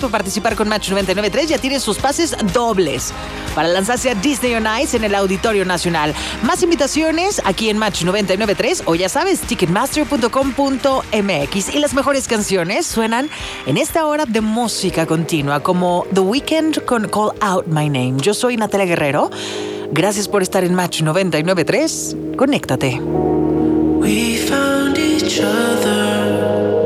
por participar con Match 99.3. Ya tienes sus pases dobles para lanzarse a Disney on Ice en el Auditorio Nacional. Más invitaciones aquí en Match 99.3 o ya sabes, ticketmaster.com.mx. Y las mejores canciones suenan en esta hora de música continua, como The Weeknd con Call Out My Name. Yo soy Natalia Guerrero. Gracias por estar en Match 99.3. Conéctate. We found each other